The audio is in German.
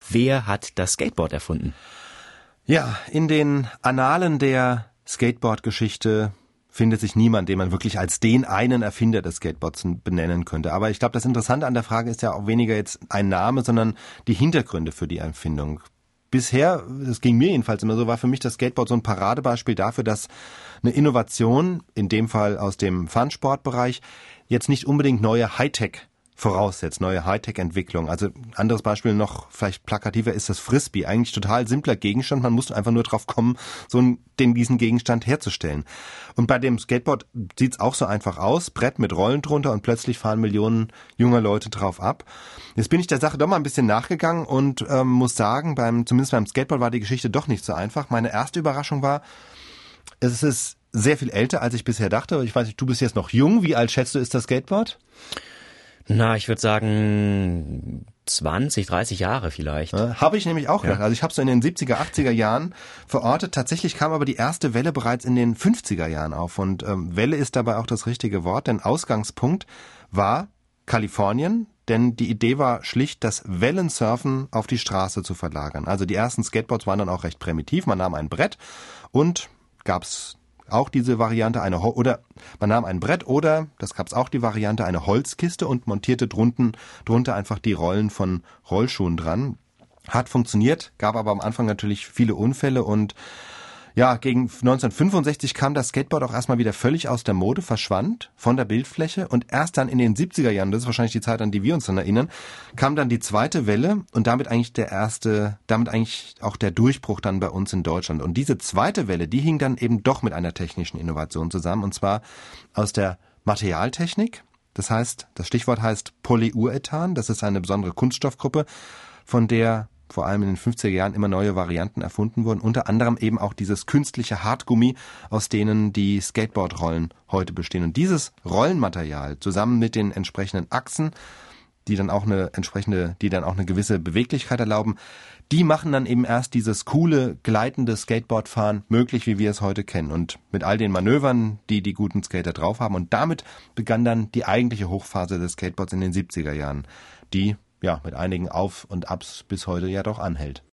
Wer hat das Skateboard erfunden? Ja, in den Annalen der Skateboard-Geschichte findet sich niemand, den man wirklich als den einen Erfinder des Skateboards benennen könnte. Aber ich glaube, das Interessante an der Frage ist ja auch weniger jetzt ein Name, sondern die Hintergründe für die Erfindung. Bisher, das ging mir jedenfalls immer so, war für mich das Skateboard so ein Paradebeispiel dafür, dass eine Innovation, in dem Fall aus dem Fun-Sport-Bereich, jetzt nicht unbedingt neue Hightech voraussetzt, neue Hightech-Entwicklung. Also anderes Beispiel noch vielleicht plakativer ist das Frisbee. Eigentlich total simpler Gegenstand. Man muss einfach nur drauf kommen, diesen Gegenstand herzustellen. Und bei dem Skateboard sieht's auch so einfach aus. Brett mit Rollen drunter und plötzlich fahren Millionen junger Leute drauf ab. Jetzt bin ich der Sache doch mal ein bisschen nachgegangen und muss sagen, zumindest beim Skateboard war die Geschichte doch nicht so einfach. Meine erste Überraschung war, es ist sehr viel älter, als ich bisher dachte. Ich weiß nicht, du bist jetzt noch jung. Wie alt schätzt du, ist das Skateboard? Na, ich würde sagen 20, 30 Jahre vielleicht. Habe ich nämlich auch gedacht. Also ich habe so in den 70er, 80er Jahren verortet. Tatsächlich kam aber die erste Welle bereits in den 50er Jahren auf. Und Welle ist dabei auch das richtige Wort, denn Ausgangspunkt war Kalifornien. Denn die Idee war schlicht, das Wellensurfen auf die Straße zu verlagern. Also die ersten Skateboards waren dann auch recht primitiv. Man nahm ein Brett und gab's auch diese Variante, oder man nahm ein Brett oder, das gab's auch die Variante, eine Holzkiste und montierte drunter einfach die Rollen von Rollschuhen dran. Hat funktioniert, gab aber am Anfang natürlich viele Unfälle und ja, gegen 1965 kam das Skateboard auch erstmal wieder völlig aus der Mode, verschwand von der Bildfläche und erst dann in den 70er Jahren, das ist wahrscheinlich die Zeit, an die wir uns dann erinnern, kam dann die zweite Welle und damit eigentlich auch der Durchbruch dann bei uns in Deutschland. Und diese zweite Welle, die hing dann eben doch mit einer technischen Innovation zusammen und zwar aus der Materialtechnik. Das heißt, das Stichwort heißt Polyurethan, das ist eine besondere Kunststoffgruppe, von der vor allem in den 50er Jahren immer neue Varianten erfunden wurden, unter anderem eben auch dieses künstliche Hartgummi, aus denen die Skateboardrollen heute bestehen. Und dieses Rollenmaterial zusammen mit den entsprechenden Achsen, die dann auch eine gewisse Beweglichkeit erlauben, die machen dann eben erst dieses coole, gleitende Skateboardfahren möglich, wie wir es heute kennen. Und mit all den Manövern, die die guten Skater drauf haben. Und damit begann dann die eigentliche Hochphase des Skateboards in den 70er Jahren, die ja mit einigen Auf und Abs bis heute ja doch anhält.